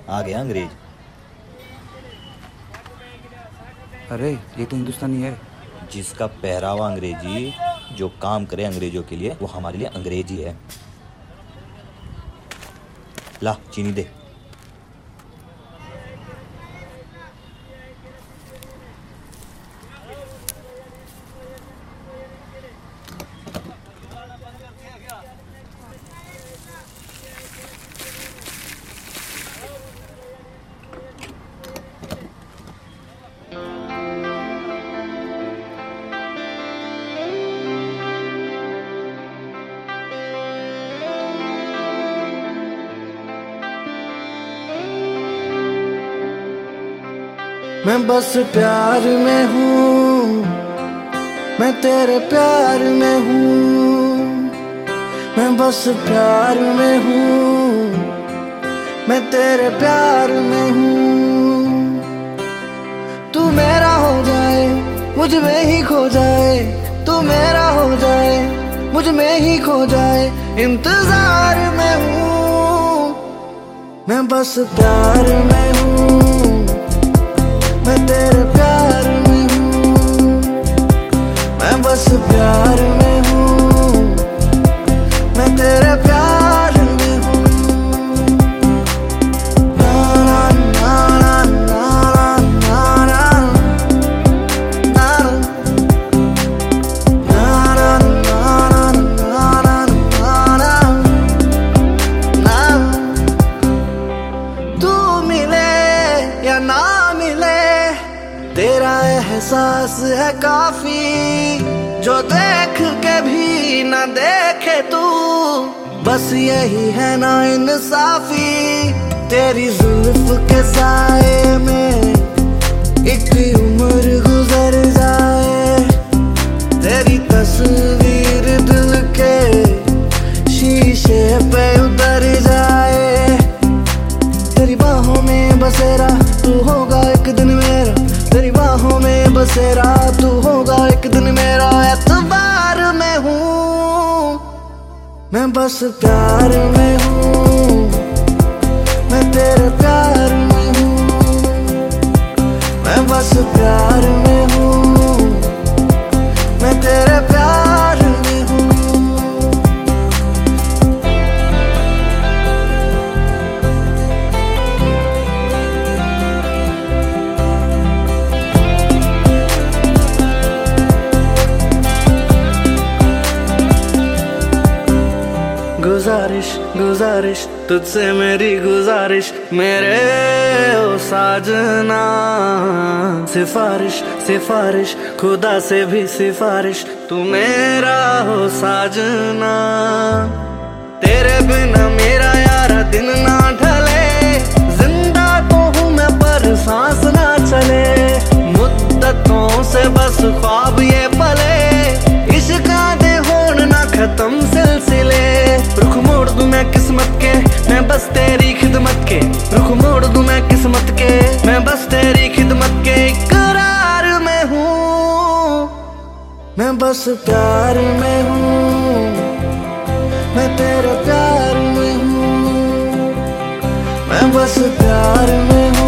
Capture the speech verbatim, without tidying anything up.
आ गया अंग्रेज। अरे ये तो हिंदुस्तानी है। जिसका पहरावा अंग्रेजी, जो काम करे अंग्रेजों के लिए, वो हमारे लिए अंग्रेज ही है। ला चीनी दे। मैं बस प्यार में हूँ, मैं तेरे प्यार में हूँ। मैं बस प्यार में हूँ, मैं तेरे प्यार में हूँ। तू मेरा हो जाए, मुझ में ही खो जाए। तू मेरा हो जाए, मुझ में ही खो जाए। इंतजार में हूँ, मैं बस प्यार में हूँ। मैं तेरे प्यार में हूँ, मैं बस प्यार में हूँ। मैं तेरे प्यार में हूँ। ना ना ना ना ना ना ना ना ना। तू मिले या ना मिले, तेरा एहसास है काफी। जो देख के भी ना देखे तू, बस यही है ना इंसाफी। तेरी जुल्फ के साए में एक उम्र गुजर जाए। तेरी तस्वीर दिल के शीशे पे उतर जाए। तेरी बाहों में बसेरा तू होगा एक दिन मेरा। तेरी बाहों में बसेरा तू होगा एक दिन मेरा। एतबार में हूँ, मैं बस प्यार में हूँ। मैं तेरे प्यार में हूँ, मैं बस प्यार में हूँ। मैं तेरे प्यार में हूँ। गुजारिश गुजारिश तुझसे मेरी गुजारिश, मेरे ओ साजना। सिफारिश सिफारिश खुदा से भी सिफारिश, तू मेरा हो साजना। तेरे बिना मेरा यारा दिन ना ढले। जिंदा तो हूँ मैं पर सांस ना चले। मुद्दतों से बस ख्वाब ये पले। इश्क दे होन ना खत्म सिलसिले। रुख मोड़ दूं मैं किस्मत के, मैं बस तेरी खिदमत के। रुख मोड़ दूं मैं किस्मत के, मैं बस तेरी खिदमत के। इकरार में हूँ, मैं बस प्यार में हूँ। मैं तेरे प्यार में हूँ, मैं बस प्यार में हूँ।